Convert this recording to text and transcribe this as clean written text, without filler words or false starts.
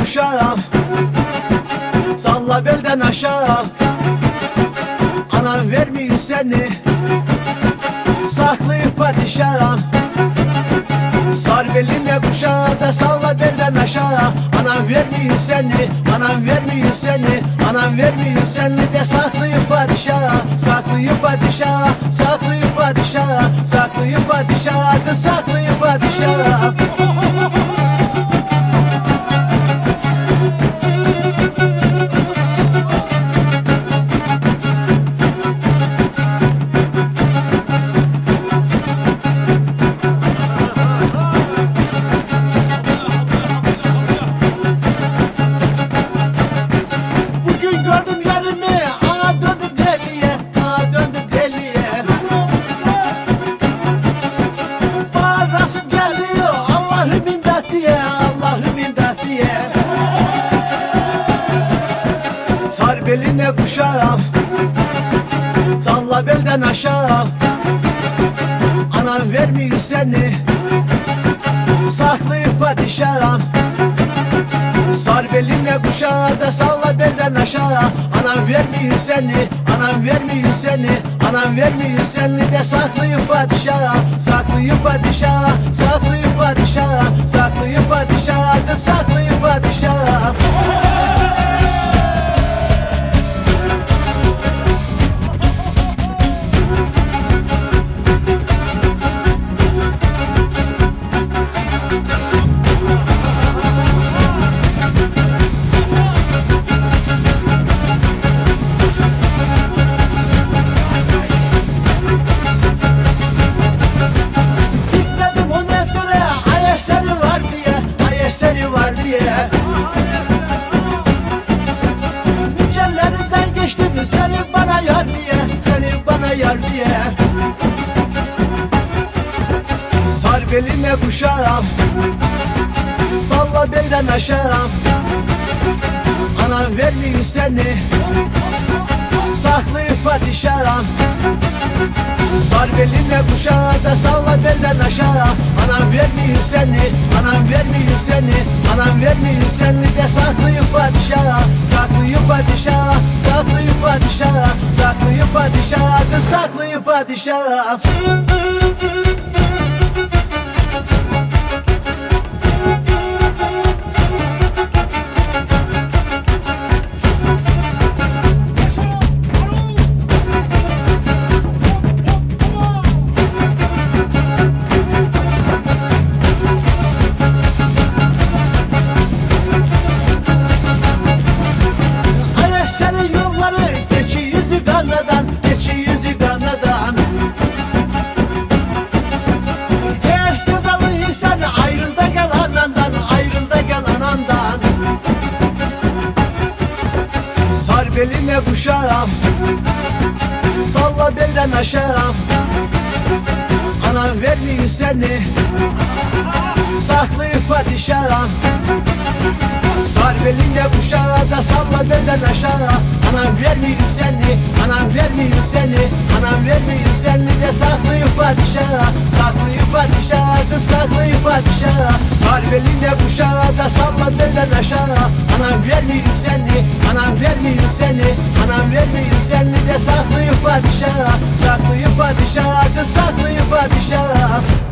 kuşağı, salla belden aşağı. Anan vermiyor seni, saklıyor padişaha. Sar beline kuşağı da salla belden aşağı. Anam vermiyor seni, anam vermiyor seni, anam vermiyor seni de saklıyor padişaha. Saklıyor padişaha, saklıyor padişaha, saklıyor padişaha da saklıyor padişaha. Sar beline kuşağı, salla belden aşağı. Anan vermiyor seni, saklıyor padişaha. Sar beline kuşağı da salla belden aşağı. Anam vermiyor seni, anam vermiyor seni, anam vermiyor seni de saklıyor padişaha. Saklıyor padişaha, saklıyor padişaha, saklıyor padişaha da saklıyor padişaha. Nicellerinden geçtim seni bana yar diye, seni bana yar diye. Sar beline kuşağı, salla belden aşağı. Anam vermiyor seni, saklıyor padişaha. Sar beline kuşağı da salla belden aşağı. Anam vermiyor seni, anam vermiyor seni, anam vermiyor seni de saklıyor padişaha. Saklıyor padişaha, saklıyor padişaha, saklıyor padişaha da saklıyor padişaha. Beline kuşağı, salla belden aşağı. Anam vermiyor seni, saklıyor padişaha. Sar beline kuşağı da salla belden aşağı. Anam vermiyor seni, anam vermiyor seni, anam vermiyor seni de saklıyor padişaha. Saklıyor padişaha da saklıyor padişaha. Sar beline kuşağı da salla belden aşağı. Anam vermiyor seni, anam vermiyor seni, anam vermiyor seni de saklıyor padişaha. Saklıyor padişaha da saklıyor padişaha.